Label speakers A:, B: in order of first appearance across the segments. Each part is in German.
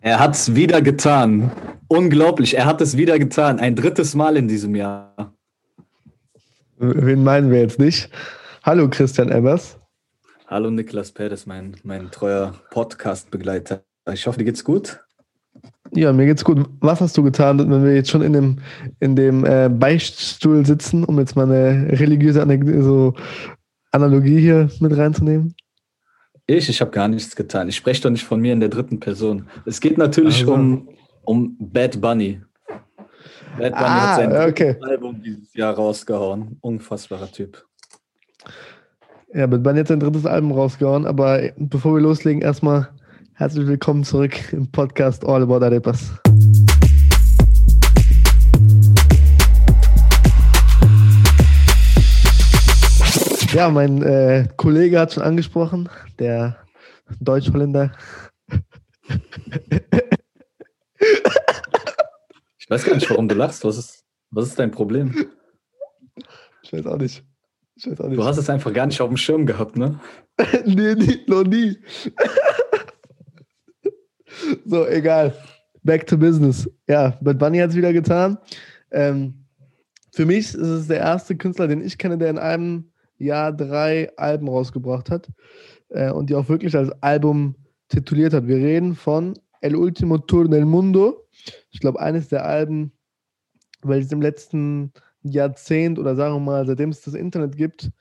A: Er hat es wieder getan. Unglaublich, er hat es wieder getan. Ein drittes Mal in diesem Jahr.
B: Wen meinen wir jetzt nicht? Hallo Christian Ebbers.
A: Hallo Niklas Perez, mein treuer Podcast-Begleiter. Ich hoffe, dir geht's gut.
B: Ja, mir geht's gut. Was hast du getan, wenn wir jetzt schon in dem Beichtstuhl sitzen, um jetzt mal eine religiöse Analogie hier mit reinzunehmen?
A: Ich habe gar nichts getan. Ich spreche doch nicht von mir in der dritten Person. Es geht natürlich
B: Also.
A: um Bad Bunny. Bad Bunny hat sein drittes Album dieses Jahr rausgehauen. Unfassbarer Typ.
B: Ja, Bad Bunny hat sein drittes Album rausgehauen, aber bevor wir loslegen, erstmal herzlich willkommen zurück im Podcast All About Arepas. Ja, mein Kollege hat schon angesprochen, der Deutsch-Holländer.
A: Ich weiß gar nicht, warum du lachst. Was ist dein Problem?
B: Ich weiß auch nicht.
A: Du hast es einfach gar nicht auf dem Schirm gehabt, ne?
B: Nee, noch nie. So, egal. Back to business. Ja, Bad Bunny hat es wieder getan. Für mich ist es der erste Künstler, den ich kenne, der in einem Jahr 3 Alben rausgebracht hat und die auch wirklich als Album tituliert hat. Wir reden von El Último Tour del Mundo. Ich glaube, eines der Alben, welches im letzten Jahrzehnt oder sagen wir mal, seitdem es das Internet gibt,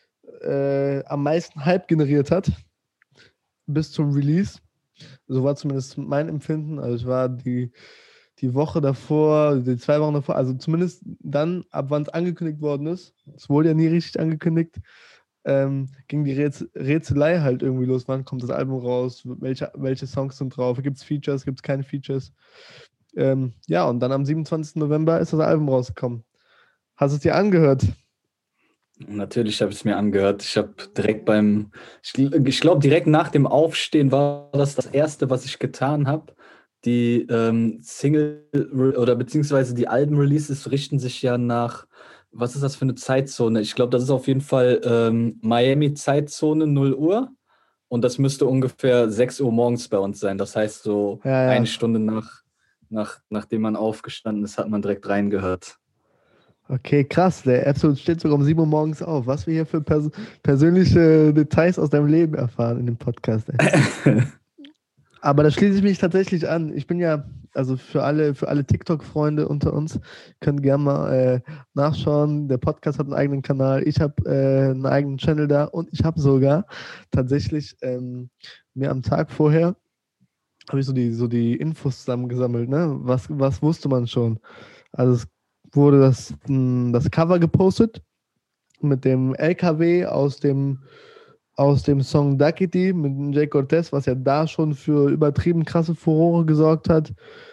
B: am meisten Hype generiert hat bis zum Release. So war zumindest mein Empfinden. Also ich war die Woche davor, die 2 Wochen davor, also zumindest dann, ab wann es angekündigt worden ist, es wurde ja nie richtig angekündigt, ging die Rätselei halt irgendwie los. Wann kommt das Album raus? Welche Songs sind drauf? Gibt es Features? Gibt es keine Features? Ja, und dann am 27. November ist das Album rausgekommen. Hast du es dir angehört?
A: Natürlich habe ich es mir angehört. Ich habe direkt ich glaube, direkt nach dem Aufstehen war das Erste, was ich getan habe. Die Single oder beziehungsweise die Alben-Releases richten sich ja nach, was ist das für eine Zeitzone? Ich glaube, das ist auf jeden Fall Miami-Zeitzone 0 Uhr und das müsste ungefähr 6 Uhr morgens bei uns sein. Das heißt, so
B: Ja.
A: eine Stunde nachdem man aufgestanden ist, hat man direkt reingehört.
B: Okay, krass. Der Episode steht sogar um 7 Uhr morgens auf. Was wir hier für persönliche Details aus deinem Leben erfahren in dem Podcast. Ey. Aber da schließe ich mich tatsächlich an. Ich bin ja, also für alle TikTok-Freunde unter uns, können gerne mal nachschauen. Der Podcast hat einen eigenen Kanal. Ich habe einen eigenen Channel da und ich habe sogar tatsächlich mir am Tag vorher habe ich so die Infos zusammengesammelt. Ne? Was wusste man schon? Also es wurde das Cover gepostet mit dem LKW aus dem Song Duckity mit Jay Cortez, was ja da schon für übertrieben krasse Furore gesorgt hat,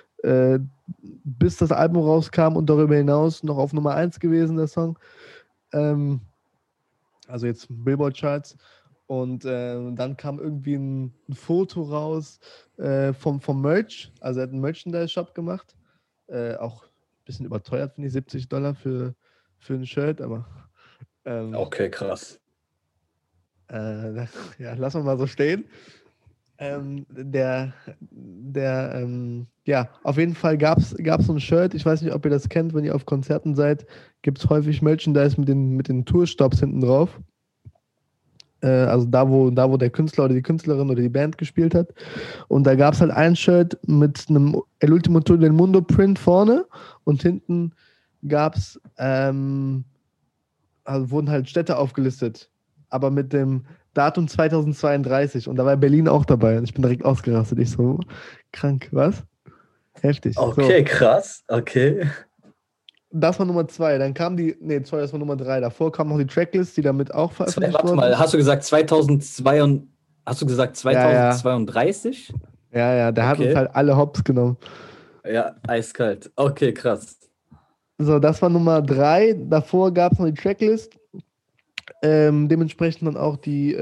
B: bis das Album rauskam und darüber hinaus noch auf Nummer 1 gewesen, der Song. Also jetzt Billboard-Charts. Und dann kam irgendwie ein Foto raus vom Merch. Also er hat einen Merchandise-Shop gemacht. Auch ein bisschen überteuert, finde ich, $70 für ein Shirt, aber
A: Okay, krass.
B: ja, lassen wir mal so stehen. Ja, auf jeden Fall gab's so ein Shirt. Ich weiß nicht, ob ihr das kennt, wenn ihr auf Konzerten seid, gibt es häufig Merchandise mit den Tourstops hinten drauf. Also da, wo der Künstler oder die Künstlerin oder die Band gespielt hat. Und da gab es halt ein Shirt mit einem El Último Tour del Mundo Print vorne und hinten gab es, also wurden halt Städte aufgelistet, aber mit dem Datum 2032 und da war Berlin auch dabei und ich bin direkt ausgerastet. Ich so, krank, was? Heftig.
A: Okay,
B: so.
A: Krass, okay.
B: Das war Nummer 2, dann kam das war Nummer 3. Davor kam noch die Tracklist, die damit auch veröffentlicht
A: Warte
B: wurde.
A: mal, hast du gesagt 2032?
B: Ja, der hat uns halt alle hops genommen.
A: Ja, eiskalt. Okay, krass.
B: So, das war Nummer 3. Davor gab es noch die Tracklist. Dementsprechend dann auch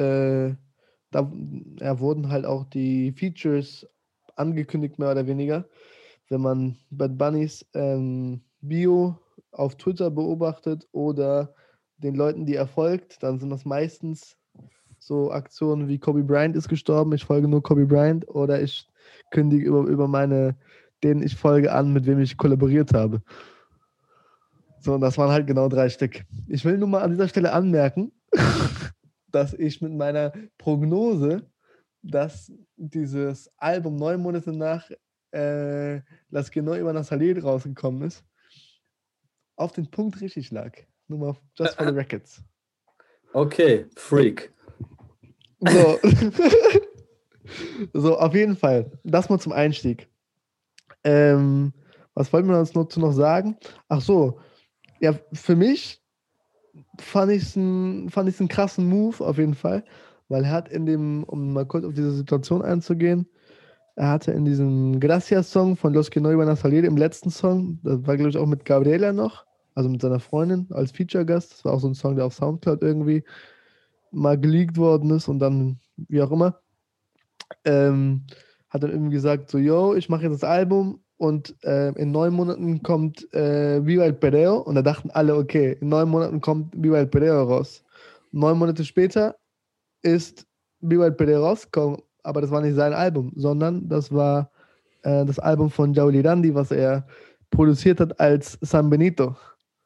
B: wurden halt auch die Features angekündigt, mehr oder weniger. Wenn man Bad Bunnys Bio auf Twitter beobachtet oder den Leuten, die er folgt, dann sind das meistens so Aktionen wie Kobe Bryant ist gestorben, ich folge nur Kobe Bryant, oder ich kündige über denen ich folge an, mit wem ich kollaboriert habe. So, und das waren halt genau 3 Stück. Ich will nur mal an dieser Stelle anmerken, dass ich mit meiner Prognose, dass dieses Album 9 Monate nach Las que no iban a salir rausgekommen ist, auf den Punkt richtig lag. Nur mal just for the records.
A: Okay, Freak.
B: So. So, auf jeden Fall. Das mal zum Einstieg. Was wollten wir uns noch sagen? Ach so. Ja, für mich fand ich es einen krassen Move auf jeden Fall, weil er hat um mal kurz auf diese Situation einzugehen, er hatte in diesem Gracias-Song von Los que no iban a salir, im letzten Song, das war glaube ich auch mit Gabriela noch, also mit seiner Freundin als Feature-Gast, das war auch so ein Song, der auf Soundcloud irgendwie mal geleakt worden ist und dann, wie auch immer, hat dann irgendwie gesagt, so, yo, ich mache jetzt das Album und in 9 Monaten kommt Viva el Perreo und da dachten alle, okay, in 9 Monaten kommt Viva el Perreo raus. 9 Monate später ist Viva el Perreo rausgekommen, aber das war nicht sein Album, sondern das war das Album von Jauli Randi, was er produziert hat als San Benito.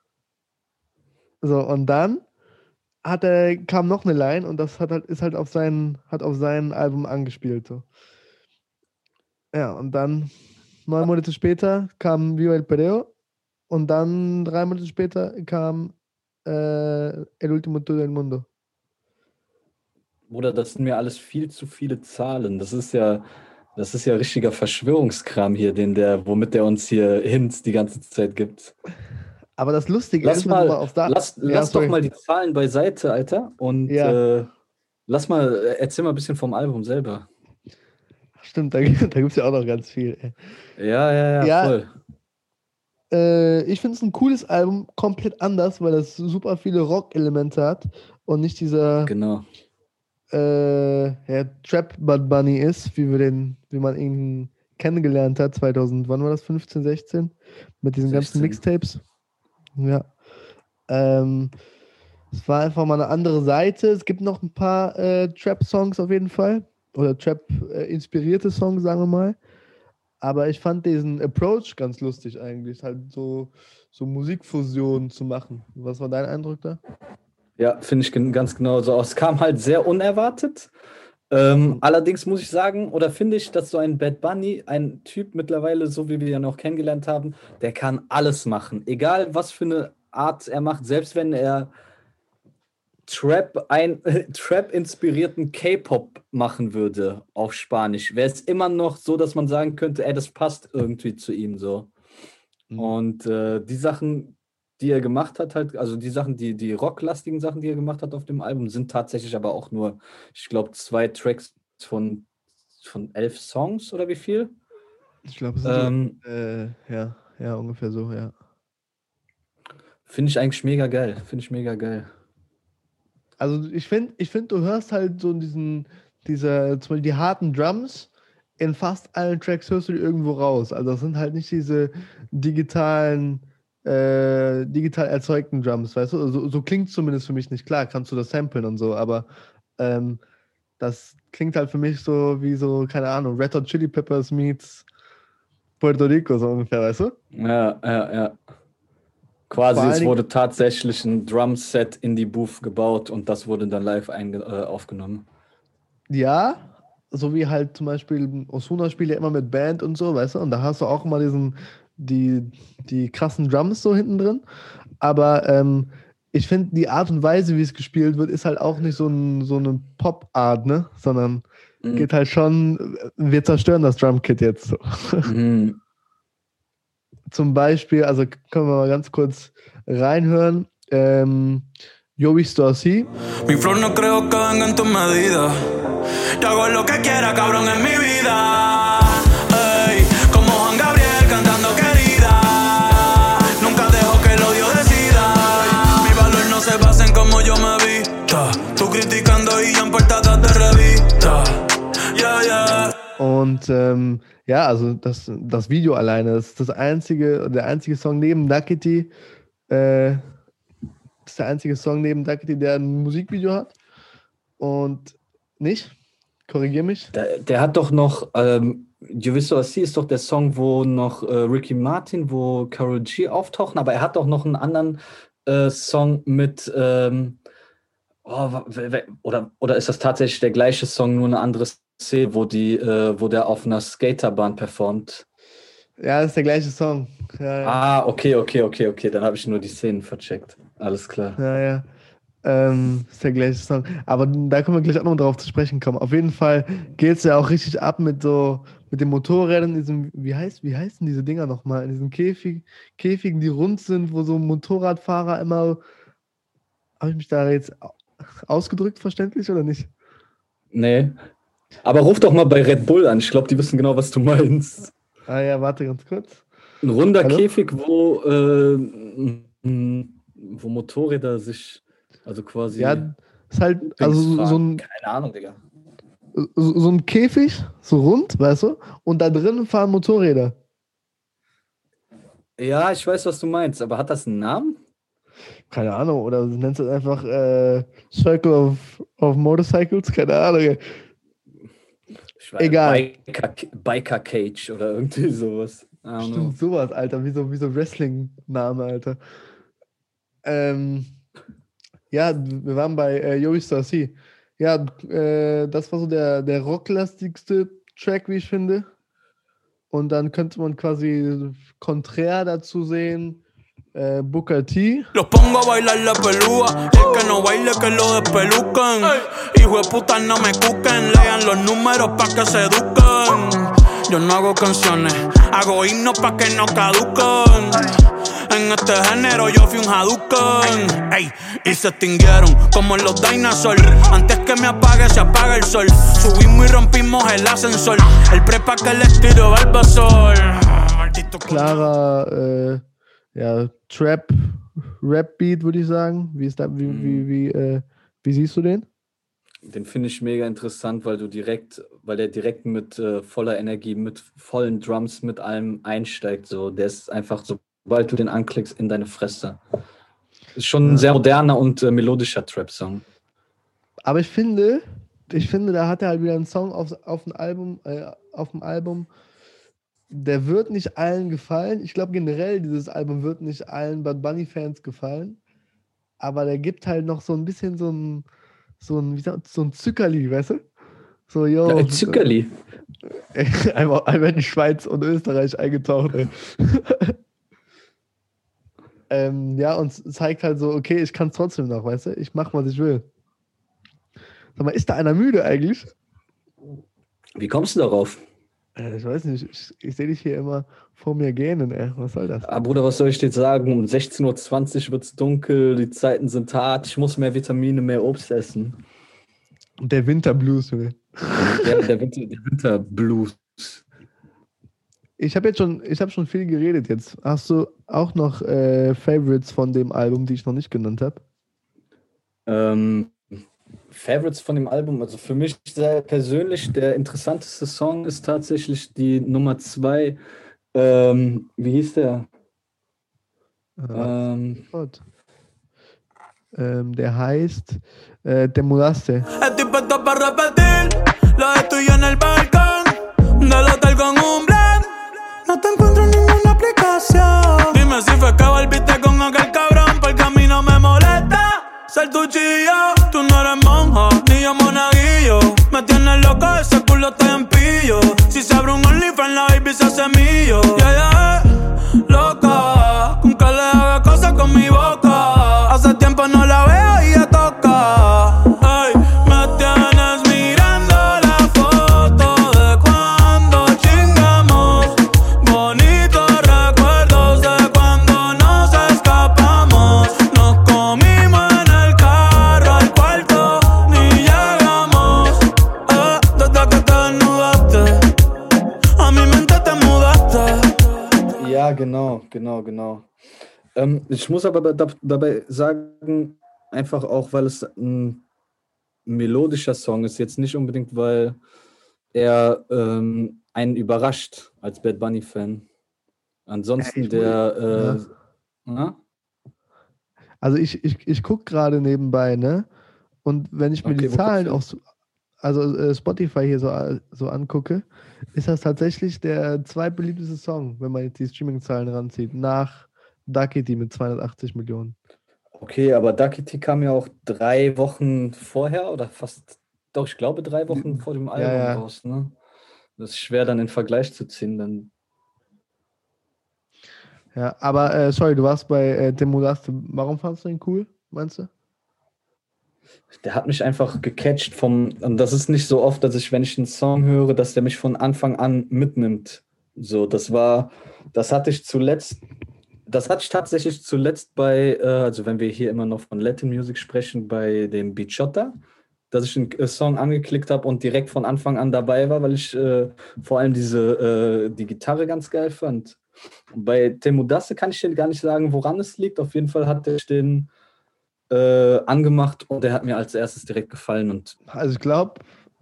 B: So, und dann kam noch eine Line und das hat auf sein Album angespielt. So. Ja, und dann 9 Monate später kam Viva el Perreo und dann 3 Monate später kam El Último Tour del Mundo.
A: Bruder, das sind mir alles viel zu viele Zahlen. Das ist ja richtiger Verschwörungskram hier, womit der uns hier Hints die ganze Zeit gibt.
B: Aber das Lustige ist, wenn du mal auf
A: lass doch mal die Zahlen beiseite, Alter. Und erzähl mal ein bisschen vom Album selber.
B: Stimmt, da gibt es ja auch noch ganz viel.
A: Ja, voll.
B: Ich finde es ein cooles Album, komplett anders, weil es super viele Rock-Elemente hat und nicht dieser Trap Bad Bunny ist, wie man ihn kennengelernt hat, 2000, wann war das, 15, 16? Mit diesen
A: 16.
B: ganzen Mixtapes. Ja. Es war einfach mal eine andere Seite. Es gibt noch ein paar Trap-Songs auf jeden Fall. Oder Trap-inspirierte Songs, sagen wir mal. Aber ich fand diesen Approach ganz lustig eigentlich, halt so Musikfusion zu machen. Was war dein Eindruck da?
A: Ja, finde ich ganz genau so. Es kam halt sehr unerwartet. Allerdings muss ich sagen, oder finde ich, dass so ein Bad Bunny, ein Typ mittlerweile, so wie wir ihn auch kennengelernt haben, der kann alles machen. Egal, was für eine Art er macht, selbst wenn er Trap-inspirierten K-Pop machen würde auf Spanisch, wäre es immer noch so, dass man sagen könnte, ey, das passt irgendwie zu ihm so. Mhm. Und die Sachen, die er gemacht hat, halt, also die rocklastigen Sachen, die er gemacht hat auf dem Album, sind tatsächlich aber auch nur, ich glaube, 2 Tracks von 11 Songs oder wie viel?
B: Ich glaube, es sind ja, ungefähr so, ja.
A: Finde ich eigentlich mega geil.
B: Also ich finde, du hörst halt so zum Beispiel die harten Drums in fast allen Tracks hörst du die irgendwo raus. Also das sind halt nicht diese digital erzeugten Drums, weißt du? So klingt es zumindest für mich nicht. Klar, kannst du das samplen und so, aber das klingt halt für mich so wie so, keine Ahnung, Red Hot Chili Peppers meets Puerto Rico, so ungefähr, weißt du?
A: Ja. Quasi, es wurde tatsächlich ein Drumset in die Booth gebaut und das wurde dann live aufgenommen.
B: Ja, so wie halt zum Beispiel Ozuna spielt ja immer mit Band und so, weißt du? Und da hast du auch immer die krassen Drums so hinten drin. Aber ich finde, die Art und Weise, wie es gespielt wird, ist halt auch nicht so eine Pop-Art, ne? Sondern geht halt schon, wir zerstören das Drumkit jetzt so. Mhm. Zum Beispiel, also können wir mal ganz kurz reinhören. Yo visto así. Mi flow no creo que venga en tu medida. Yo hago lo que quiera, cabrón, en mi vida. Ey, como Juan Gabriel cantando querida. Nunca dejo que el odio decida. Mi valor no se basa en cómo yo me vista. Tú criticando y en portadas de revista. Yeah. Und ja, also das Video alleine, das ist der einzige Song neben Duckity, der ein Musikvideo hat. Und nicht? Korrigier mich.
A: Der hat doch noch You Wish So I See ist doch der Song, wo noch Ricky Martin, wo Karol G auftauchen, aber er hat auch noch einen anderen Song mit, oder ist das tatsächlich der gleiche Song, nur eine andere Szene, wo der auf einer Skaterbahn performt?
B: Ja, das ist der gleiche Song. Ja, ja.
A: Ah, okay, dann habe ich nur die Szenen vercheckt. Alles klar.
B: Ja. Ist der gleiche Song. Aber da können wir gleich auch noch drauf zu sprechen kommen. Auf jeden Fall geht es ja auch richtig ab mit den Motorrädern, wie heißen diese Dinger nochmal? In diesen Käfigen, die rund sind, wo so Motorradfahrer immer. Habe ich mich da jetzt ausgedrückt, verständlich oder nicht?
A: Nee. Aber ruf doch mal bei Red Bull an. Ich glaube, die wissen genau, was du meinst.
B: Ah ja, warte ganz kurz.
A: Ein runder
B: Hallo?
A: Käfig, wo Motorräder sich, also quasi.
B: Ja, ist halt, also so ein.
A: Keine Ahnung, Digga.
B: So ein Käfig, so rund, weißt du? Und da drin fahren Motorräder.
A: Ja, ich weiß, was du meinst, aber hat das einen Namen?
B: Keine Ahnung, oder du nennst es einfach Circle of Motorcycles, keine Ahnung.
A: Ich weiß,
B: Egal.
A: Biker Cage oder irgendwie sowas.
B: Stimmt, sowas, Alter, wie so Wrestling-Name, Alter. Ja, wir waren bei You Wish So I See. Ja, das war so der rocklastigste Track, wie ich finde. Und dann könnte man quasi konträr dazu sehen, Booker T.
C: Los pongo a bailar la pelúa, el que no baile que lo despelucan. Hijo de puta no me cuquen, lean los números pa' que se eduquen. Yo no hago canciones, hago himnos pa' que no caduquen. En este género yo fui un Hadouken, ey, y se extinguieron como los dinosaurs. Antes que me apague se apaga el sol. Subimos y rompimos el ascensor. El prepa que les tiro Barbasol. Maldito
B: Klarer, Rap-Beat, würde ich sagen. Wie siehst du den?
A: Den finde ich mega interessant, weil der direkt mit voller Energie, mit vollen Drums, mit allem einsteigt. So, der ist einfach, sobald du den anklickst, in deine Fresse. Ist schon ein sehr moderner und melodischer Trap-Song.
B: Aber ich finde, da hat er halt wieder einen Song auf dem Album, der wird nicht allen gefallen. Ich glaube generell, dieses Album wird nicht allen Bad Bunny-Fans gefallen. Aber der gibt halt noch so ein bisschen so ein Zuckerli, weißt du? So, yo.
A: Ja, Zuckerli.
B: Einmal in die Schweiz und Österreich eingetaucht, ey. Ja, und zeigt halt so, okay, ich kann es trotzdem noch, weißt du? Ich mach, was ich will. Sag mal, ist da einer müde eigentlich?
A: Wie kommst du darauf?
B: Ich weiß nicht, ich sehe dich hier immer vor mir gähnen, ey. Was soll das?
A: Ah, Bruder, was soll ich dir jetzt sagen? Um 16:20 Uhr wird es dunkel, die Zeiten sind hart, ich muss mehr Vitamine, mehr Obst essen.
B: Der Winterblues, Junge.
A: Der Winterblues.
B: Ich habe schon viel geredet jetzt. Hast du auch noch Favorites von dem Album, die ich noch nicht genannt habe?
A: Favorites von dem Album, also für mich sehr persönlich der interessanteste Song ist tatsächlich die Nummer 2. Wie hieß der?
B: Der heißt Te Mudaste.
C: Estoy puesto para repetir lo de tuyo en el balcón del hotel con un blend. No te encuentro en ninguna aplicación. Dime si fue que volviste con aquel cabrón, porque a mí no me molesta ser tu chillo. Tú no eres monja, ni yo monaguillo. Me tienes loco, ese culo te empillo. Si se abre un OnlyFans, la baby se hace mío. Yeah, loca, con que le haga cosas con mi boca. Hace tiempo no la veo y ya toca. Ay, me tienes mirando la foto de cuando chingamos. Bonitos recuerdos de cuando nos escapamos. Nos comimos en el carro al cuarto, ni llegamos. Desde que te desnudaste, a mi mente te mudaste.
A: Ja, genau. Ich muss aber dabei sagen, einfach auch, weil es ein melodischer Song ist, jetzt nicht unbedingt, weil er einen überrascht als Bad Bunny-Fan. Ansonsten
B: Also ich gucke gerade nebenbei, ne? Und wenn ich mir die Zahlen Spotify hier so angucke, ist das tatsächlich der zweitbeliebteste Song, wenn man jetzt die Streaming-Zahlen ranzieht, nach Duckity mit 280 Millionen.
A: Okay, aber Duckity kam ja auch 3 Wochen vorher oder fast, doch, ich glaube 3 Wochen vor dem Album raus, ne? Das ist schwer dann in Vergleich zu ziehen. Dann.
B: Ja, aber sorry, du warst bei Temudaste. Warum fandest du ihn cool, meinst du?
A: Der hat mich einfach gecatcht und das ist nicht so oft, dass wenn ich einen Song höre, dass der mich von Anfang an mitnimmt. So, das hatte ich tatsächlich zuletzt bei, also wenn wir hier immer noch von Latin Music sprechen, bei dem Bichota, dass ich einen Song angeklickt habe und direkt von Anfang an dabei war, weil ich vor allem die Gitarre ganz geil fand. Und bei Temudasse kann ich dir gar nicht sagen, woran es liegt. Auf jeden Fall hat der den angemacht und der hat mir als erstes direkt gefallen.
B: Also ich glaube,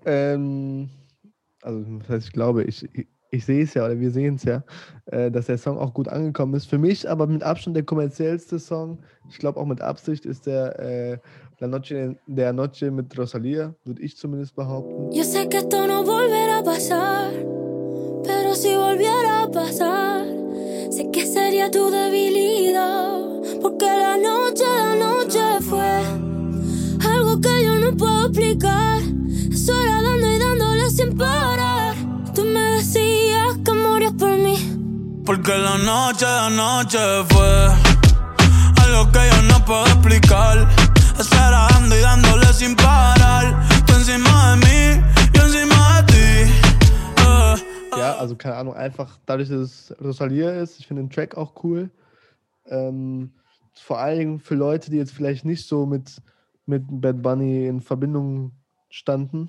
B: was heißt ich glaube, ich sehe es ja, oder wir sehen es ja, dass der Song auch gut angekommen ist. Für mich aber mit Abstand der kommerziellste Song, ich glaube auch mit Absicht, ist der La Noche de Anoche mit Rosalía, würde ich zumindest behaupten.
D: Yo sé que esto no volverá a pasar, pero si volviera a pasar, sé que sería tu debilidad, porque la noche fue algo que yo no puedo explicar. Es hora dando y dándole sin parar. Tú me decías que morías por mí,
C: porque la noche fue algo que yo no puedo explicar. Es hora dando y dándole sin parar. Tú encima de mí, yo encima de ti.
B: Ja, also keine Ahnung, einfach dadurch, dass es Rosalía ist, ich finde den Track auch cool. Vor allen Dingen für Leute, die jetzt vielleicht nicht so mit Bad Bunny in Verbindung standen.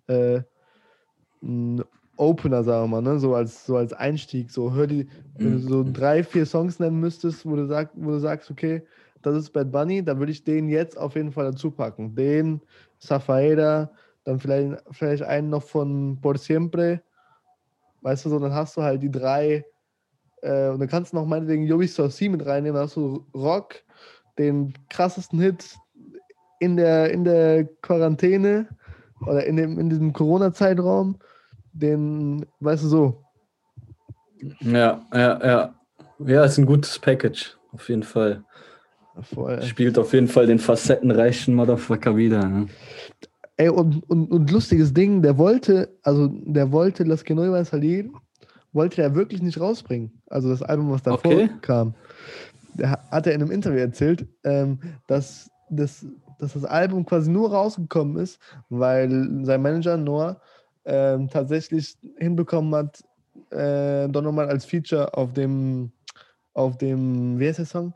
B: Ein Opener, sagen wir mal, ne? so als Einstieg. So, wenn du so 3, 4 Songs nennen müsstest, wo du sagst, okay, das ist Bad Bunny, dann würde ich den jetzt auf jeden Fall dazu packen. Den, Zafaera, dann vielleicht einen noch von Por Siempre. Weißt du, so, dann hast du halt die 3, und dann kannst du noch meinetwegen Yo Visto Así mit reinnehmen, dann hast du Rock, den krassesten Hit in der Quarantäne oder in diesem Corona-Zeitraum, den, weißt du, so.
A: Ja. Ja, ist ein gutes Package, auf jeden Fall.
B: Voll.
A: Spielt auf jeden Fall den facettenreichen Motherfucker wieder. Ne?
B: Ey, und lustiges Ding, der wollte Las que no iban a salir, wollte er wirklich nicht rausbringen. Also das Album, was davor kam. Hat er in einem Interview erzählt, dass das Album quasi nur rausgekommen ist, weil sein Manager Noah tatsächlich hinbekommen hat, Don Omar als Feature auf dem, wie heißt der Song?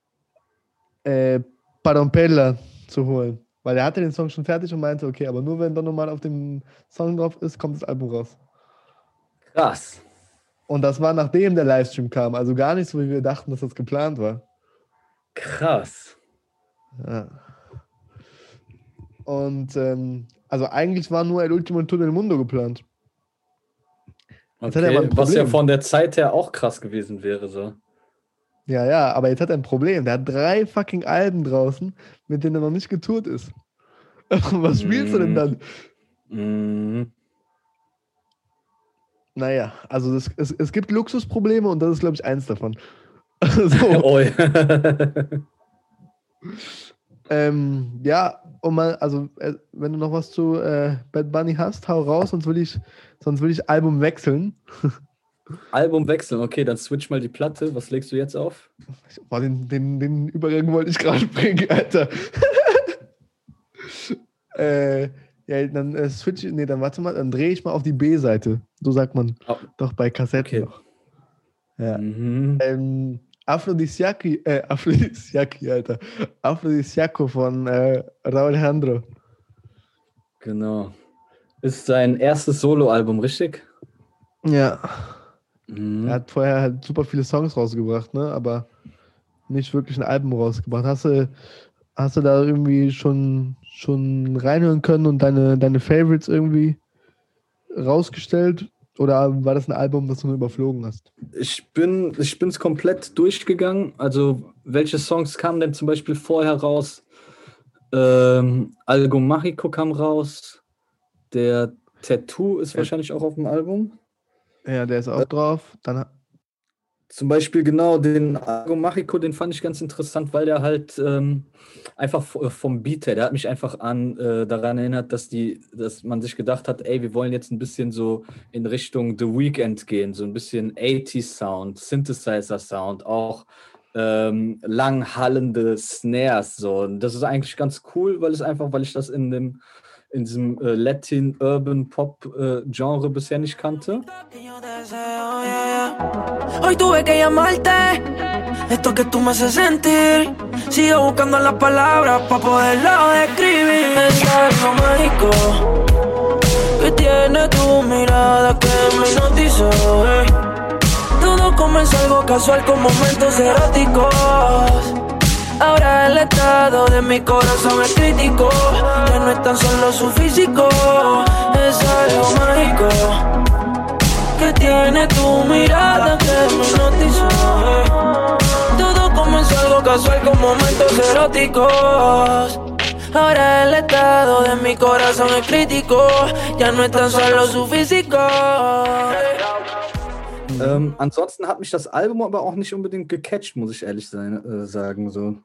B: Parompella zu holen. Weil er hatte den Song schon fertig und meinte, okay, aber nur wenn Don Omar auf dem Song drauf ist, kommt das Album raus.
A: Krass.
B: Und das war nachdem der Livestream kam, also gar nicht so, wie wir dachten, dass das geplant war.
A: Krass.
B: Ja. Und also eigentlich war nur El Último Tour del Mundo geplant.
A: Okay, was ja von der Zeit her auch krass gewesen wäre, so.
B: Ja, aber jetzt hat er ein Problem. Der hat 3 fucking Alben draußen, mit denen er noch nicht getourt ist. Was spielst du denn dann? Naja, also es gibt Luxusprobleme und das ist, glaube ich, eins davon. So. Ja, wenn du noch was zu Bad Bunny hast, hau raus, sonst will ich Album wechseln.
A: Album wechseln, okay, dann switch mal die Platte. Was legst du jetzt auf?
B: Boah, den Übergang wollte ich gerade bringen, Alter. Ja, dann warte mal, dann drehe ich mal auf die B-Seite. So sagt man doch bei Kassetten noch. Ja. Aphrodisiaco, Alter. Aphrodisiaco von Raúl Alejandro.
A: Genau. Ist sein erstes Soloalbum, richtig?
B: Ja. Er hat vorher halt super viele Songs rausgebracht, ne? Aber nicht wirklich ein Album rausgebracht. Hast du da irgendwie schon reinhören können und deine Favorites irgendwie rausgestellt? Oder war das ein Album, das du nur überflogen hast?
A: Ich bin's komplett durchgegangen. Also, welche Songs kamen denn zum Beispiel vorher raus? Algo Mágico kam raus. Der Tattoo ist wahrscheinlich auch auf dem Album.
B: Ja, der ist auch drauf. Dann
A: Zum Beispiel genau den Argo Machico, den fand ich ganz interessant, weil der halt einfach vom Beat her, der hat mich einfach daran erinnert, dass man sich gedacht hat, ey, wir wollen jetzt ein bisschen so in Richtung The Weeknd gehen, so ein bisschen 80s Sound, Synthesizer Sound, auch lang hallende Snares, so. Und das ist eigentlich ganz cool, weil ich das in diesem Latin Urban Pop Genre bisher nicht kannte.
C: Hoy tuve que llamarte, esto que tú me haces sentir. Sigo buscando las palabras para poderlo describir. Es algo mágico que tiene tu mirada que me hipnotizó. Todo comenzó algo casual con momentos eróticos. Ahora el estado de mi corazón es crítico. Ya no es tan solo su físico, es algo mágico que tiene tu mirada que me hipnotizó. Todo comenzó algo casual con momentos eróticos. Ahora el estado de mi corazón es crítico. Ya no es tan solo su físico.
A: Ansonsten hat mich das Album aber auch nicht unbedingt gecatcht, muss ich ehrlich sagen. So.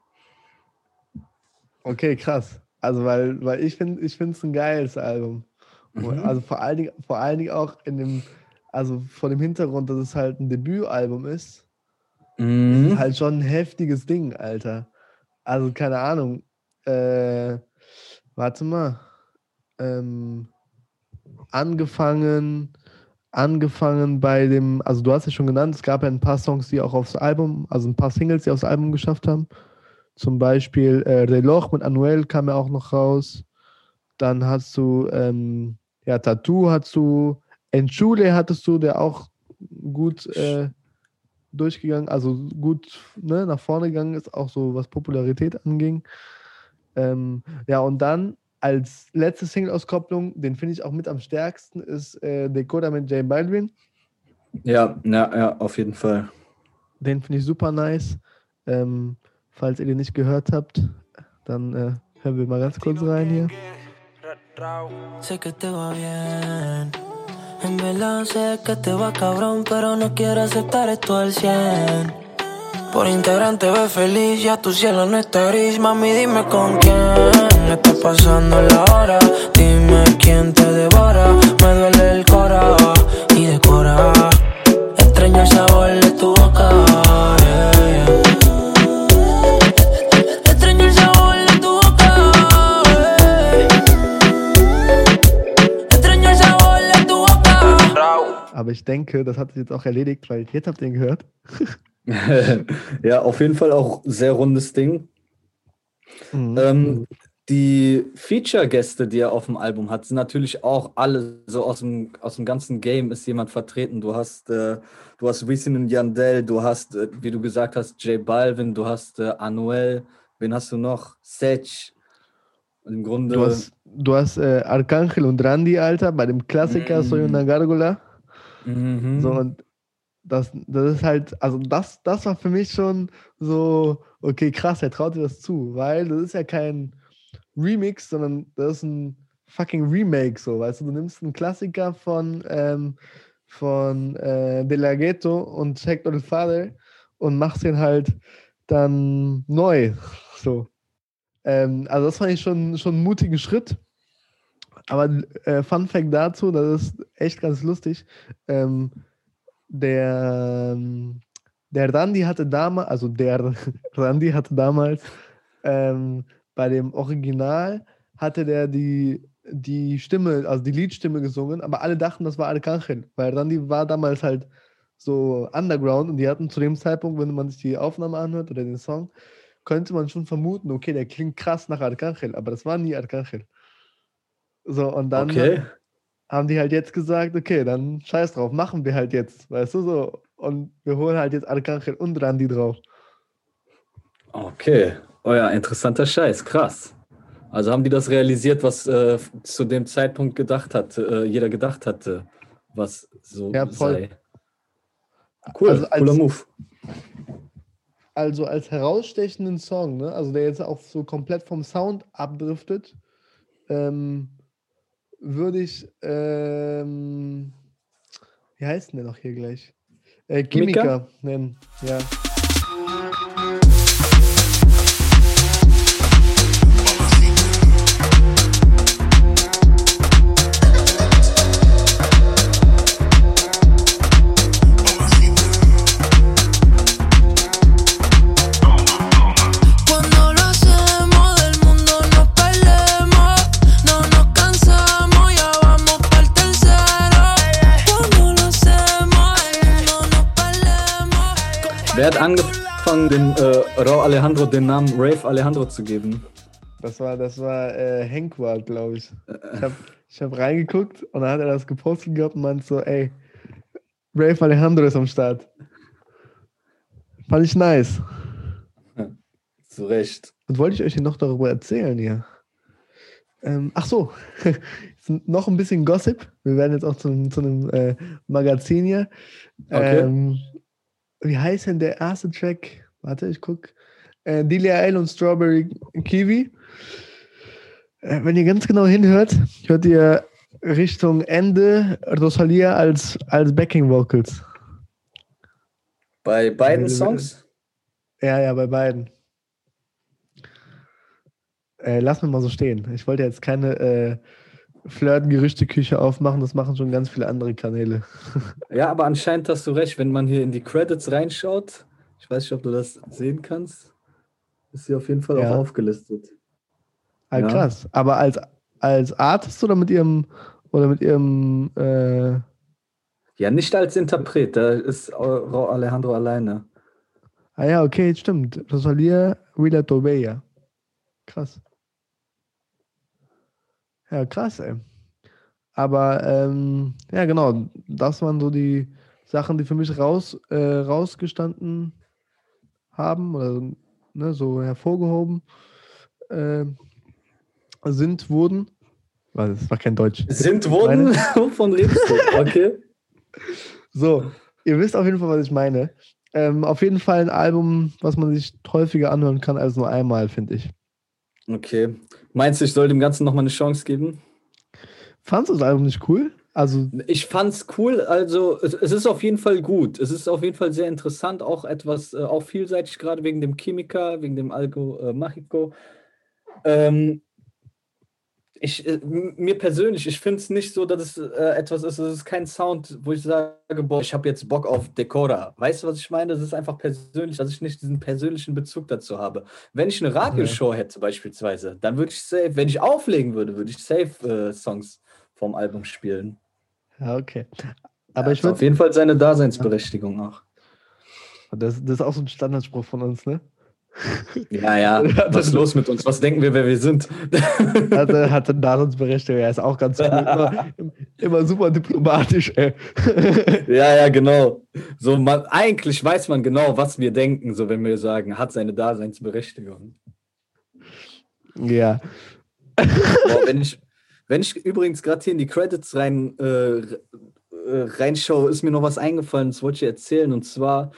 B: Okay, krass. Also, weil ich finde es ein geiles Album. Also vor allen Dingen auch vor dem Hintergrund, dass es halt ein Debütalbum ist. Ist es halt schon ein heftiges Ding, Alter. Also, keine Ahnung. Warte mal. Angefangen bei dem, also du hast ja schon genannt, es gab ja ein paar Songs, die auch aufs Album, also ein paar Singles, die aufs Album geschafft haben. Zum Beispiel Reloj mit Anuel kam ja auch noch raus. Dann hast du, Tattoo hast du, Enchule hattest du, der auch gut durchgegangen, also gut nach vorne gegangen ist, auch so was Popularität anging. Und dann als letzte Single-Auskopplung, den finde ich auch mit am stärksten, ist Decora mit J Balvin.
A: Ja, auf jeden Fall.
B: Den finde ich super nice. Falls ihr den nicht gehört habt, dann hören wir mal ganz kurz rein hier.
C: Sé que te va bien. En verdad sé que te va cabrón, pero no quiero aceptar esto al 100. Por Instagram te ves feliz, ya tu cielo no está gris. Mami, dime con quién está pasando la hora. Dime quién te devora. Me duele el cora y decora. Extraño el sabor de tu boca. Extraño el sabor de tu boca. Extraño el sabor de tu boca.
B: Aber ich denke, das hat sich jetzt auch erledigt, weil jetzt habt ihr ihn gehört.
A: Ja, auf jeden Fall auch sehr rundes Ding. Die Feature-Gäste, die er auf dem Album hat, sind natürlich auch alle so aus dem ganzen Game ist jemand vertreten. Du hast Wisin und Yandel, du hast, wie du gesagt hast, J Balvin, du hast Anuel, wen hast du noch? Sech. Im Grunde.
B: Du hast Arcángel und Randy, Alter, bei dem Klassiker Soy una Gárgola. So, und das ist halt, also das war für mich schon so, okay, krass, er traut dir das zu, weil das ist ja kein Remix, sondern das ist ein fucking Remake, so, weißt du, du nimmst einen Klassiker von De La Ghetto und Hector el Father und machst den halt dann neu, so. Also das fand ich schon einen mutigen Schritt, aber Fun Fact dazu, das ist echt ganz lustig, der Randy hatte damals, bei dem Original hatte der die Stimme, also die Liedstimme gesungen, aber alle dachten, das war Arcángel, weil Randy war damals halt so underground und die hatten zu dem Zeitpunkt, wenn man sich die Aufnahme anhört oder den Song, könnte man schon vermuten, okay, der klingt krass nach Arcángel, aber das war nie Arcángel. So, und dann haben die halt jetzt gesagt, okay, dann scheiß drauf, machen wir halt jetzt, weißt du, so. Und wir holen halt jetzt Arcángel und Randy drauf.
A: Okay, oh ja, interessanter Scheiß, krass. Also haben die das realisiert, was zu dem Zeitpunkt jeder gedacht hatte, was so sei. Cool, also cooler Move.
B: Also als herausstechenden Song, ne, also der jetzt auch so komplett vom Sound abdriftet, würde ich, wie heißt denn der noch hier gleich?
A: Chemica?
B: Chemica nennen, ja.
C: Cuando lo hacemos del mundo nos perdemos, no nos cansamos, ya vamos para el tercero. Cuando lo hacemos del mundo nos perdemos.
A: Wer hat angefangen, dem Raw Alejandro den Namen Rave Alejandro zu geben?
B: Das war Henk war, glaube ich. Ich hab reingeguckt und dann hat er das gepostet gehabt und meinte so, ey, Rave Alejandro ist am Start. Fand ich nice.
A: Zu Recht.
B: Und wollte ich euch hier noch darüber erzählen hier? Ach so, noch ein bisschen Gossip. Wir werden jetzt auch zu einem Magazin hier.
A: Okay.
B: Wie heißt denn der erste Track? Warte, ich guck. Delia Ale und Strawberry Kiwi. Wenn ihr ganz genau hinhört, hört ihr Richtung Ende Rosalia als Backing Vocals.
A: Bei beiden Songs?
B: Ja, bei beiden. Lass mir mal so stehen. Ich wollte jetzt keine Flirt-Gerüchteküche aufmachen, das machen schon ganz viele andere Kanäle.
A: Ja, aber anscheinend hast du recht, wenn man hier in die Credits reinschaut, ich weiß nicht, ob du das sehen kannst, ist sie auf jeden Fall
B: Ja.
A: auch aufgelistet.
B: Ah,
A: Ja.
B: krass. Aber als Artist oder mit ihrem
A: Ja, nicht als Interpret, da ist Raw Alejandro alleine.
B: Ah ja, okay, stimmt. Rosalia Willa Tobeya. Krass. Ja, krass, ey. Aber, ja, genau, das waren so die Sachen, die für mich rausgestanden haben oder ne, so hervorgehoben wurden. Warte, das war kein Deutsch.
A: Wurden? Wovon redest du? Okay.
B: So, ihr wisst auf jeden Fall, was ich meine. Auf jeden Fall ein Album, was man sich häufiger anhören kann als nur einmal, finde ich.
A: Okay. Meinst du, ich soll dem Ganzen nochmal eine Chance geben?
B: Fandst du das Album nicht cool? Also,
A: Ich fand's cool, also es ist auf jeden Fall gut. Es ist auf jeden Fall sehr interessant, auch etwas, auch vielseitig, gerade wegen dem Chemica, wegen dem Algo Mágico. Mir persönlich, ich finde es nicht so, dass es etwas ist, es ist kein Sound, wo ich sage, boah, ich habe jetzt Bock auf Decora. Weißt du, was ich meine? Das ist einfach persönlich, dass ich nicht diesen persönlichen Bezug dazu habe. Wenn ich eine Radioshow hätte beispielsweise, dann würde ich safe, wenn ich auflegen würde, würde ich safe Songs vom Album spielen.
B: ja, okay. Aber
A: Ja,
B: ich
A: ist auf
B: würde,
A: jeden Fall seine Daseinsberechtigung auch.
B: das ist auch so ein Standardspruch von uns, ne?
A: Ja, was ist los mit uns? Was denken wir, wer wir sind?
B: Hatte Daseinsberechtigung, er ist auch ganz cool. Immer super diplomatisch, ey.
A: Ja, genau. So, eigentlich weiß man genau, was wir denken, so wenn wir sagen, hat seine Daseinsberechtigung.
B: Ja.
A: Boah, wenn ich übrigens gerade hier in die Credits reinschaue, ist mir noch was eingefallen, das wollte ich dir erzählen. Und zwar,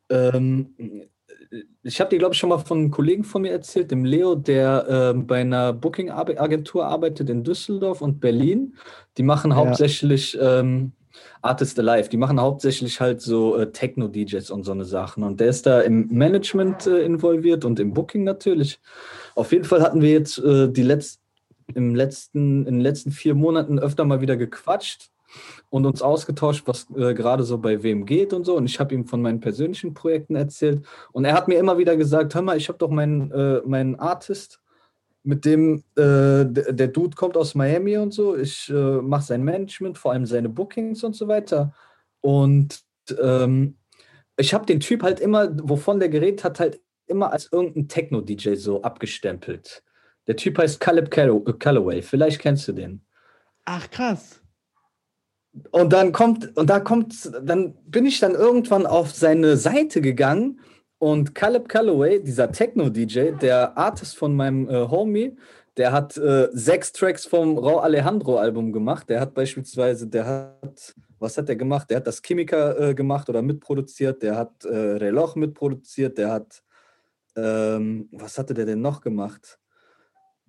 A: ich habe dir, glaube ich, schon mal von einem Kollegen von mir erzählt, dem Leo, der bei einer Booking-Agentur arbeitet in Düsseldorf und Berlin. Die machen
B: Ja.
A: hauptsächlich Artist Alive, die machen hauptsächlich halt so Techno-DJs und so eine Sachen. Und der ist da im Management involviert und im Booking natürlich. Auf jeden Fall hatten wir jetzt in den letzten 4 Monaten öfter mal wieder gequatscht und uns ausgetauscht, was gerade so bei wem geht und so. Und ich habe ihm von meinen persönlichen Projekten erzählt. Und er hat mir immer wieder gesagt, hör mal, ich habe doch meinen Artist, mit dem, der Dude kommt aus Miami und so. Ich mache sein Management, vor allem seine Bookings und so weiter. Und ich habe den Typ halt immer, wovon der geredet hat, halt immer als irgendein Techno-DJ so abgestempelt. Der Typ heißt Caleb Calloway. Vielleicht kennst du den.
B: Ach, krass.
A: Und dann bin ich dann irgendwann auf seine Seite gegangen und Caleb Calloway, dieser Techno-DJ, der Artist von meinem Homie, der hat 6 Tracks vom Raw Alejandro-Album gemacht. Der hat beispielsweise, was hat der gemacht? Der hat das Chemica gemacht oder mitproduziert, der hat Reloj mitproduziert, der hat, was hatte der denn noch gemacht?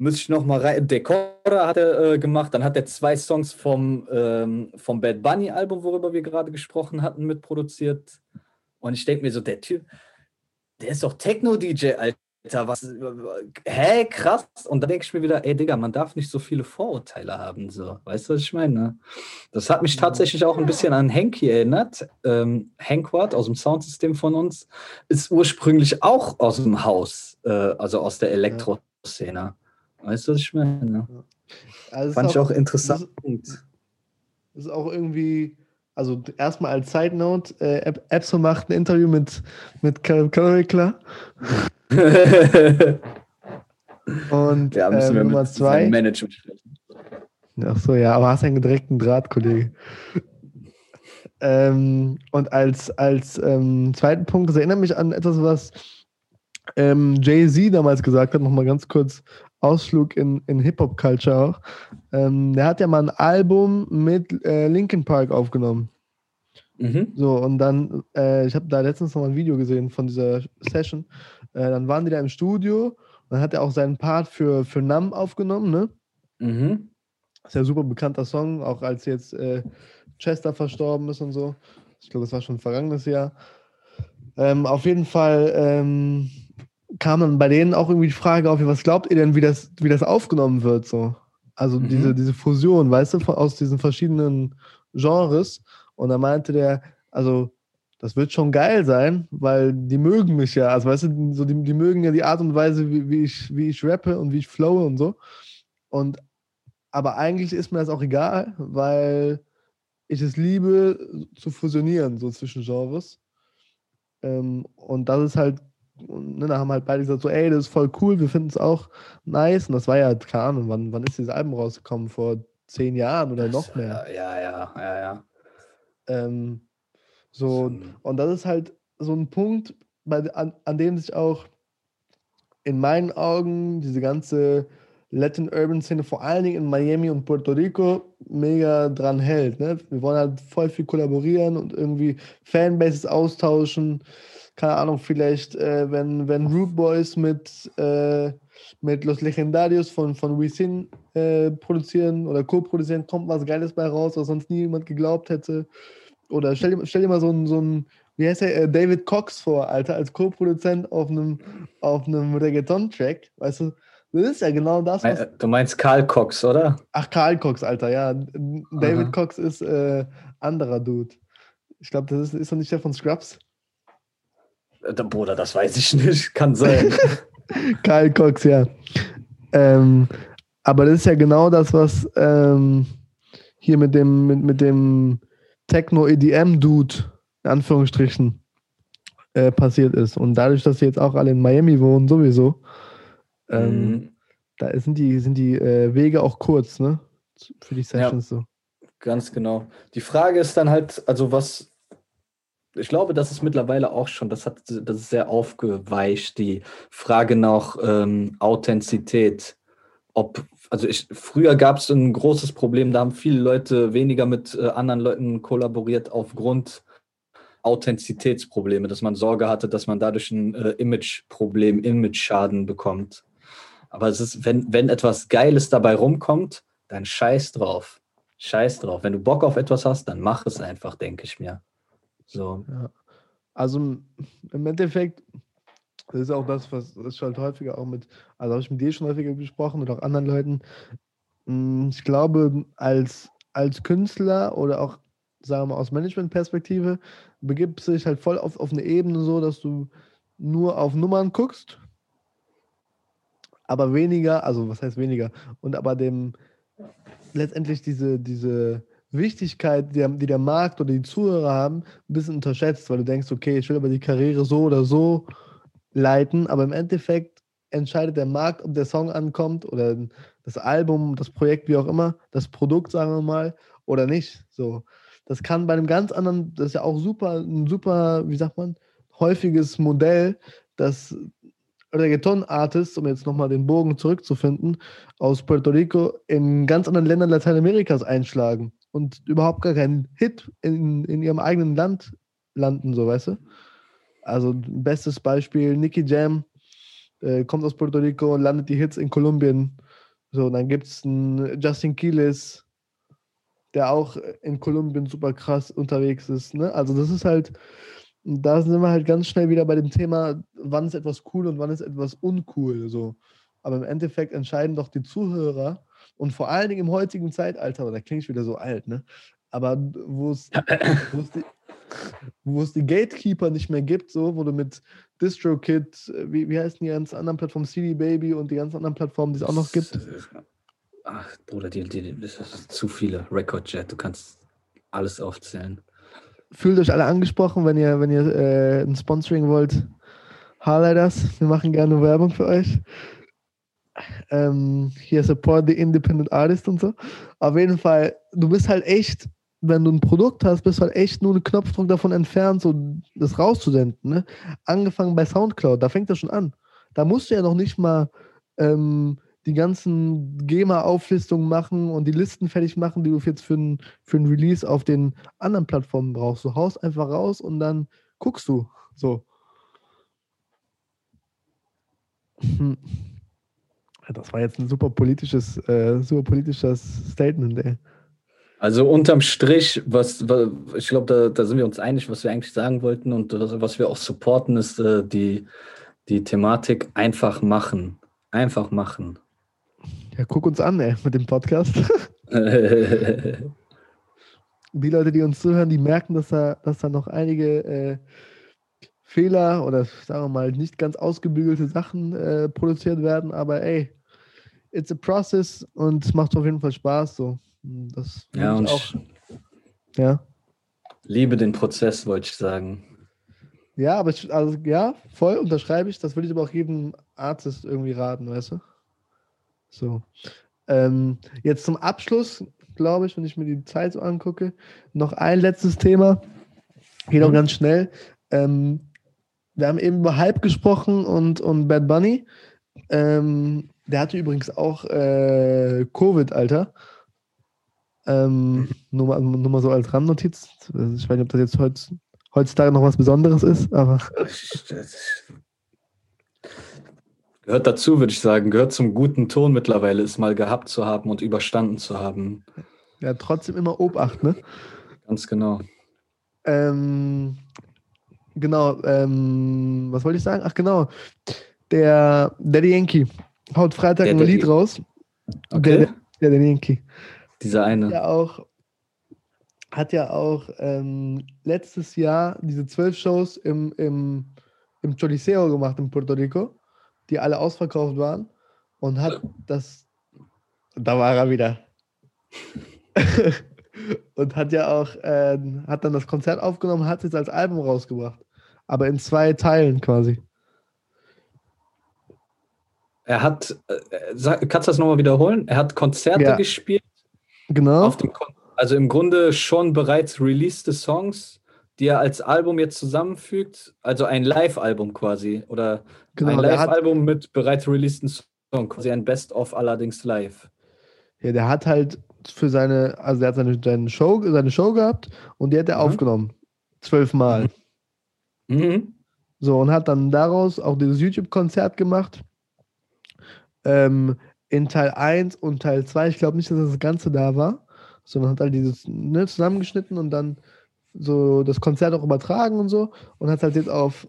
A: Müsste ich noch mal rein. Decora hat er gemacht. Dann hat er 2 Songs vom Bad Bunny Album, worüber wir gerade gesprochen hatten, mitproduziert. Und ich denke mir so, der Typ, der ist doch Techno-DJ, Alter. Was? Hä, krass. Und dann denke ich mir wieder, ey, Digga, man darf nicht so viele Vorurteile haben. So. Weißt du, was ich meine? Ne? Das hat mich tatsächlich auch ein bisschen an Henky erinnert. Hankwart aus dem Soundsystem von uns ist ursprünglich auch aus dem Haus, also aus der Elektro-Szene. Weißt du, was ich meine? Ne?
B: Also
A: Fand ich auch interessant.
B: Das ist auch irgendwie, also erstmal als Side Note, Epso macht ein Interview mit Calorie Klar. Und
A: ja, müssen wir
B: Nummer
A: mit
B: 2.
A: Management sprechen.
B: Ach so, ja, aber hast einen direkten Draht, Kollege. Und als zweiten Punkt, das erinnert mich an etwas, was Jay-Z damals gesagt hat, nochmal ganz kurz Ausflug in Hip-Hop-Culture auch. Der hat ja mal ein Album mit Linkin Park aufgenommen. So, und dann, ich habe da letztens noch mal ein Video gesehen von dieser Session. Dann waren die da im Studio und dann hat er auch seinen Part für Nam aufgenommen, ne? Das ist ja ein super bekannter Song, auch als jetzt Chester verstorben ist und so. Ich glaube, das war schon vergangenes Jahr. Auf jeden Fall kam dann bei denen auch irgendwie die Frage auf, was glaubt ihr denn, wie das aufgenommen wird? So? Also diese Fusion, weißt du, aus diesen verschiedenen Genres. Und dann meinte der, also das wird schon geil sein, weil die mögen mich ja. Also weißt du, so die mögen ja die Art und Weise, wie ich rappe und wie ich flowe und so. Aber eigentlich ist mir das auch egal, weil ich es liebe, zu fusionieren, so zwischen Genres. Und das ist halt, ne, da haben halt beide gesagt, so, ey, das ist voll cool, wir finden es auch nice. Und das war ja, keine Ahnung, wann ist dieses Album rausgekommen? Vor 10 Jahren oder noch mehr?
A: Ja.
B: So, und das ist halt so ein Punkt, an dem sich auch in meinen Augen diese ganze Latin-Urban-Szene, vor allen Dingen in Miami und Puerto Rico, mega dran hält. Ne? Wir wollen halt voll viel kollaborieren und irgendwie Fanbases austauschen. Keine Ahnung, vielleicht, wenn Root Boys mit Los Legendarios von Wisin produzieren oder co-produzieren, kommt was Geiles bei raus, was sonst niemand geglaubt hätte. Oder stell dir mal so ein wie heißt der, David Cox vor, Alter, als Co-Produzent auf einem Reggaeton-Track, weißt du? Das ist ja genau das, was...
A: Du meinst Karl Cox, oder?
B: Ach, Karl Cox, Alter, ja. David Cox ist anderer Dude. Ich glaube, das ist doch nicht der von Scrubs.
A: Bruder, das weiß ich nicht. Kann sein.
B: Karl Cox, ja. Aber das ist ja genau das, was hier mit dem Techno-EDM-Dude, in Anführungsstrichen, passiert ist. Und dadurch, dass sie jetzt auch alle in Miami wohnen, sowieso, da sind die Wege auch kurz, ne? Für die Sessions so.
A: Ganz genau. Die Frage ist dann halt, also ich glaube, das ist mittlerweile auch schon, das ist sehr aufgeweicht, die Frage nach Authentizität. Früher gab es ein großes Problem, da haben viele Leute weniger mit anderen Leuten kollaboriert aufgrund Authentizitätsprobleme, dass man Sorge hatte, dass man dadurch ein Image-Schaden bekommt. Aber es ist, wenn etwas Geiles dabei rumkommt, dann scheiß drauf. Scheiß drauf. Wenn du Bock auf etwas hast, dann mach es einfach, denke ich mir. So.
B: Ja. Also im Endeffekt, das ist auch das, was ich halt häufiger auch also habe ich mit dir schon häufiger besprochen und auch anderen Leuten. Ich glaube, als Künstler oder auch, sagen wir mal, aus Management-Perspektive, begibst du dich halt voll auf eine Ebene so, dass du nur auf Nummern guckst, aber weniger, also was heißt weniger, und aber letztendlich diese Wichtigkeit, die der Markt oder die Zuhörer haben, ein bisschen unterschätzt, weil du denkst, okay, ich will aber die Karriere so oder so leiten, aber im Endeffekt entscheidet der Markt, ob der Song ankommt oder das Album, das Projekt, wie auch immer, das Produkt, sagen wir mal, oder nicht. So. Das kann bei einem ganz anderen, das ist ja auch ein super, wie sagt man, häufiges Modell, dass Reggaeton-Artists, um jetzt nochmal den Bogen zurückzufinden, aus Puerto Rico in ganz anderen Ländern Lateinamerikas einschlagen und überhaupt gar keinen Hit in ihrem eigenen Land landen, so, weißt du? Also bestes Beispiel, Nicky Jam kommt aus Puerto Rico und landet die Hits in Kolumbien So, und dann gibt es einen Justin Quiles, der auch in Kolumbien super krass unterwegs ist. Ne? Also das ist halt, da sind wir halt ganz schnell wieder bei dem Thema, wann ist etwas cool und wann ist etwas uncool. So. Aber im Endeffekt entscheiden doch die Zuhörer und vor allen Dingen im heutigen Zeitalter, da klinge ich wieder so alt, ne? Aber wo es die Gatekeeper nicht mehr gibt, so, wo du mit DistroKid, wie heißen die ganzen anderen Plattformen, CD Baby und die ganzen anderen Plattformen, die es auch noch gibt.
A: Ach, Bruder, das ist zu viele. Recordjet, du kannst alles aufzählen.
B: Fühlt euch alle angesprochen, wenn ihr ein Sponsoring wollt. Highlight das. Wir machen gerne Werbung für euch. Hier support the independent artist und so. Auf jeden Fall, du bist halt echt, wenn du ein Produkt hast, bist du halt echt nur einen Knopfdruck davon entfernt, so das rauszusenden. Ne? Angefangen bei Soundcloud, da fängt das schon an. Da musst du ja noch nicht mal die ganzen GEMA-Auflistungen machen und die Listen fertig machen, die du jetzt für ein Release auf den anderen Plattformen brauchst. Du haust einfach raus und dann guckst du. So. Das war jetzt ein super politisches Statement, ey.
A: Also unterm Strich, ich glaube, da sind wir uns einig, was wir eigentlich sagen wollten und was wir auch supporten, ist die Thematik einfach machen. Einfach machen.
B: Ja, guck uns an, ey, mit dem Podcast. Die Leute, die uns zuhören, die merken, dass da noch einige Fehler oder, sagen wir mal, nicht ganz ausgebügelte Sachen produziert werden, aber ey, it's a process und es macht auf jeden Fall Spaß, so. Das
A: ja, und
B: auch. Ja.
A: Liebe den Prozess, wollte ich sagen.
B: Ja, aber voll unterschreibe ich. Das würde ich aber auch jedem Artist irgendwie raten, weißt du? So. Jetzt zum Abschluss, glaube ich, wenn ich mir die Zeit so angucke, noch ein letztes Thema. Geht auch ganz schnell. Wir haben eben über Hype gesprochen und Bad Bunny. Der hatte übrigens auch Covid, Alter. Nur mal so als Randnotiz. Ich weiß nicht, ob das jetzt heutzutage noch was Besonderes ist, aber.
A: Gehört dazu, würde ich sagen. Gehört zum guten Ton mittlerweile, es mal gehabt zu haben und überstanden zu haben.
B: Ja, trotzdem immer Obacht, ne?
A: Ganz genau.
B: Genau, was wollte ich sagen? Ach genau, der Daddy Yankee haut Freitag ein Lied raus.
A: Okay.
B: Der Daddy Yankee.
A: Dieser eine.
B: Hat ja auch letztes Jahr diese 12 Shows im Choliseo gemacht in Puerto Rico, die alle ausverkauft waren und hat das, da war er wieder, und hat ja auch, hat dann das Konzert aufgenommen, hat es jetzt als Album rausgebracht, aber in 2 Teilen quasi.
A: Er hat, kannst du das nochmal wiederholen? Er hat Konzerte gespielt.
B: Genau.
A: Also im Grunde schon bereits releaste Songs, die er als Album jetzt zusammenfügt. Also ein Live-Album quasi. Oder ein Live-Album mit bereits releaseden Songs. Quasi ein Best-of, allerdings live.
B: Ja, der hat halt der hat seine Show gehabt und die hat er aufgenommen. 12 Mal.
A: Mhm.
B: So, und hat dann daraus auch dieses YouTube-Konzert gemacht. In Teil 1 und Teil 2, ich glaube nicht, dass das Ganze da war, sondern hat halt dieses zusammengeschnitten und dann so das Konzert auch übertragen und so und hat halt jetzt auf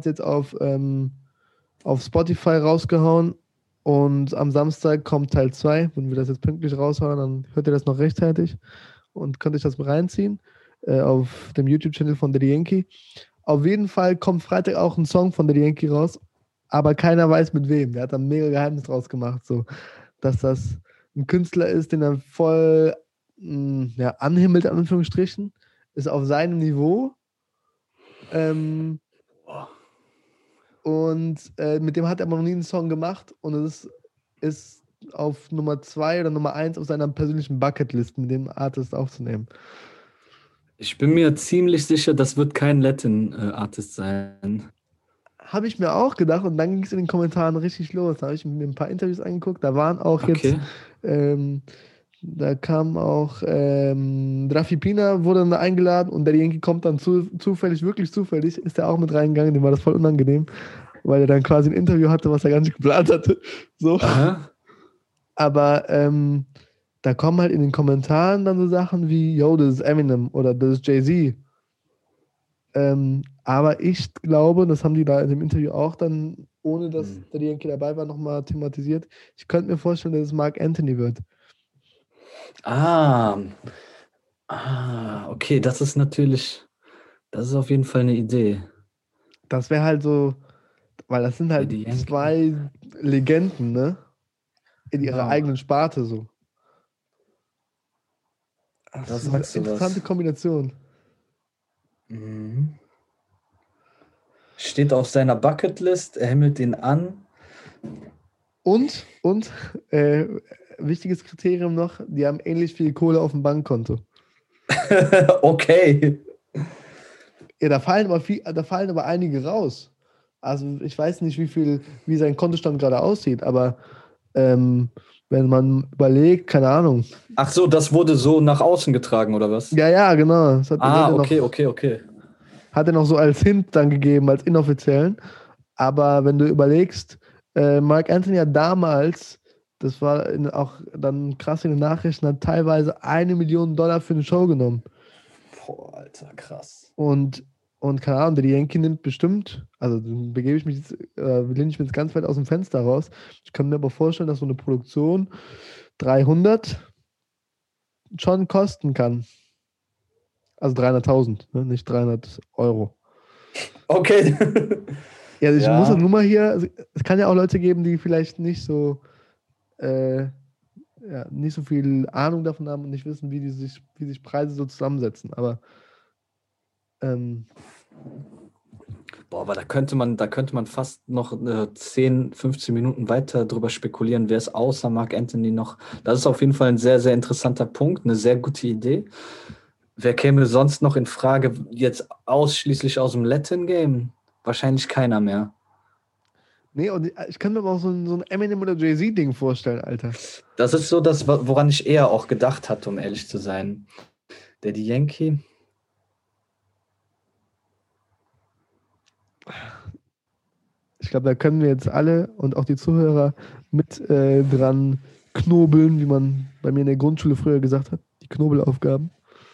B: Spotify rausgehauen und am Samstag kommt Teil 2, wenn wir das jetzt pünktlich raushauen, dann hört ihr das noch rechtzeitig und könnt euch das reinziehen auf dem YouTube-Channel von Daddy Yankee. Auf jeden Fall kommt Freitag auch ein Song von Daddy Yankee raus, aber keiner weiß mit wem. Der hat da ein mega Geheimnis draus gemacht, so, dass das ein Künstler ist, den er voll anhimmelt, in Anführungsstrichen, ist auf seinem Niveau. Und mit dem hat er aber noch nie einen Song gemacht und es ist auf Nummer 2 oder Nummer 1 auf seiner persönlichen Bucketlist, mit dem Artist aufzunehmen.
A: Ich bin mir ziemlich sicher, das wird kein Latin-Artist sein.
B: Habe ich mir auch gedacht und dann ging es in den Kommentaren richtig los. Da habe ich mir ein paar Interviews angeguckt. Da waren auch jetzt, da kam auch Rafi Pina wurde dann eingeladen und Daddy Yankee kommt dann wirklich zufällig, ist er auch mit reingegangen. Dem war das voll unangenehm, weil er dann quasi ein Interview hatte, was er gar nicht geplant hatte. So.
A: Aha.
B: Aber da kommen halt in den Kommentaren dann so Sachen wie, yo, das ist Eminem oder das ist Jay-Z. Aber ich glaube, das haben die da in dem Interview auch dann, ohne dass Daddy Yankee dabei war, nochmal thematisiert. Ich könnte mir vorstellen, dass es Mark Anthony wird.
A: Okay, das ist auf jeden Fall eine Idee.
B: Das wäre halt so, weil das sind halt
A: Daddy Yankee.
B: zwei Legenden, ne? In ihrer
A: Ja.
B: eigenen Sparte so. Das ist eine
A: sagst du was.
B: interessante Kombination.
A: Mhm. Steht auf seiner Bucketlist, er himmelt ihn an.
B: Und wichtiges Kriterium noch, die haben ähnlich viel Kohle auf dem Bankkonto.
A: Okay.
B: Ja, da fallen aber einige raus. Also ich weiß nicht, wie sein Kontostand gerade aussieht, aber wenn man überlegt, keine Ahnung.
A: Ach so, das wurde so nach außen getragen, oder was?
B: Ja, genau. Das
A: Okay.
B: Hat er noch so als Hint dann gegeben, als inoffiziellen. Aber wenn du überlegst, Mark Anthony hat damals, das war auch dann krass in den Nachrichten, hat teilweise $1 Million für eine Show genommen.
A: Boah, Alter, krass.
B: Und keine Ahnung, der Yankee nimmt bestimmt, also lehne ich mich jetzt ganz weit aus dem Fenster raus. Ich kann mir aber vorstellen, dass so eine Produktion 300 schon kosten kann. Also 300.000, ne? Nicht 300 Euro.
A: Okay.
B: Ja, ich
A: Ja.
B: muss das nur mal hier, also, es kann ja auch Leute geben, die vielleicht nicht so nicht so viel Ahnung davon haben und nicht wissen, wie sich Preise so zusammensetzen. Aber
A: Boah, aber da könnte man fast noch 10, 15 Minuten weiter drüber spekulieren, wer es außer Mark Anthony noch. Das ist auf jeden Fall ein sehr, sehr interessanter Punkt, eine sehr gute Idee. Wer käme sonst noch in Frage, jetzt ausschließlich aus dem Latin-Game? Wahrscheinlich keiner mehr.
B: nee, und ich kann mir aber auch so ein Eminem oder Jay-Z-Ding vorstellen, Alter.
A: Das ist so das, woran ich eher auch gedacht hatte, um ehrlich zu sein. Daddy Yankee.
B: Ich glaube, da können wir jetzt alle und auch die Zuhörer mit dran knobeln, wie man bei mir in der Grundschule früher gesagt hat. Die Knobelaufgaben.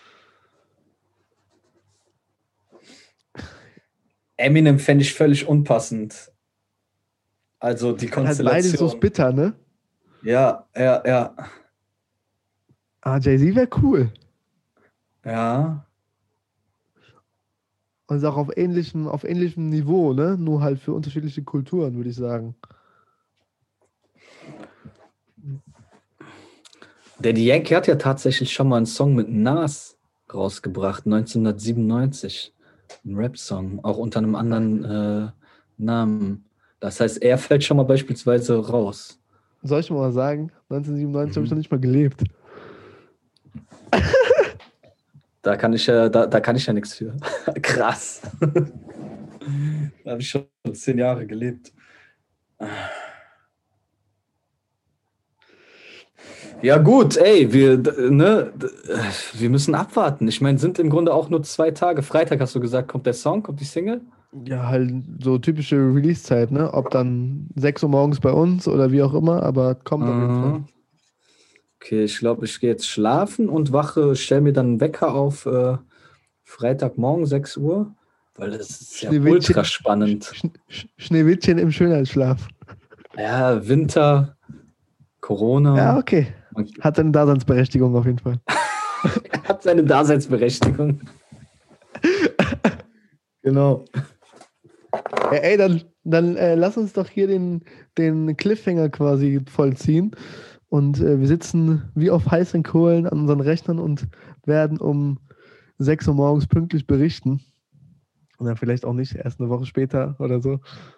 A: Eminem fände ich völlig unpassend. Also die
B: Halt
A: Konstellation.
B: beides so bitter, ne?
A: Ja.
B: Jay-Z wäre cool.
A: Ja.
B: Und ist auch auf ähnlichem Niveau, ne? Nur halt für unterschiedliche Kulturen, würde ich sagen.
A: Daddy Yankee hat ja tatsächlich schon mal einen Song mit Nas rausgebracht, 1997. Ein Rap-Song, auch unter einem anderen Namen. Das heißt, er fällt schon mal beispielsweise raus.
B: Soll ich mal sagen? 1997 habe ich noch nicht mal gelebt.
A: Da kann ich ja nichts für. Krass. Da habe ich schon 10 Jahre gelebt. Ja gut, ey, wir müssen abwarten. Ich meine, sind im Grunde auch nur 2 Tage. Freitag hast du gesagt, kommt der Song, kommt die Single?
B: Ja, halt so typische Release-Zeit, ne? Ob dann 6 Uhr morgens bei uns oder wie auch immer, aber kommt auf jeden Fall.
A: Okay, ich glaube, ich gehe jetzt schlafen und stelle mir dann einen Wecker auf Freitagmorgen 6 Uhr, weil das ist ja ultra spannend.
B: Schneewittchen im Schönheitsschlaf.
A: Ja, Winter, Corona.
B: Ja, okay. Hat seine Daseinsberechtigung auf jeden Fall.
A: Hat seine Daseinsberechtigung. Genau.
B: Ja, ey, dann lass uns doch hier den Cliffhanger quasi vollziehen. Und wir sitzen wie auf heißen Kohlen an unseren Rechnern und werden um 6 Uhr morgens pünktlich berichten. Und dann vielleicht auch nicht, erst eine Woche später oder so.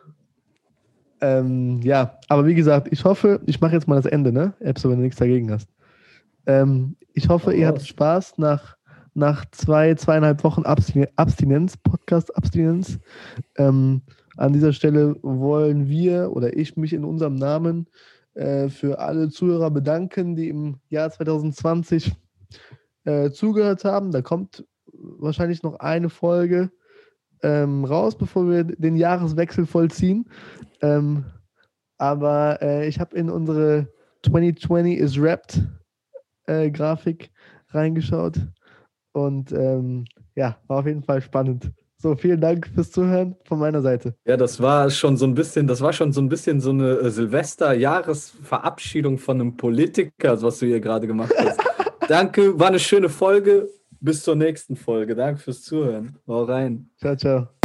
B: Ja, aber wie gesagt, ich hoffe, ich mache jetzt mal das Ende, ne? Epso, wenn du nichts dagegen hast. Ich hoffe, ihr hattet Spaß nach 2,5 Wochen Abstinenz, Podcast-Abstinenz. An dieser Stelle wollen wir oder ich mich in unserem Namen für alle Zuhörer bedanken, die im Jahr 2020 zugehört haben. Da kommt wahrscheinlich noch eine Folge raus, bevor wir den Jahreswechsel vollziehen. Aber ich habe in unsere 2020 is Wrapped Grafik reingeschaut. Und ja, war auf jeden Fall spannend. So, vielen Dank fürs Zuhören von meiner Seite.
A: Ja, das war schon so ein bisschen so eine Silvester-Jahresverabschiedung von einem Politiker, was du hier gerade gemacht hast. Danke, war eine schöne Folge. Bis zur nächsten Folge. Danke fürs Zuhören. Hau rein.
B: Ciao, ciao.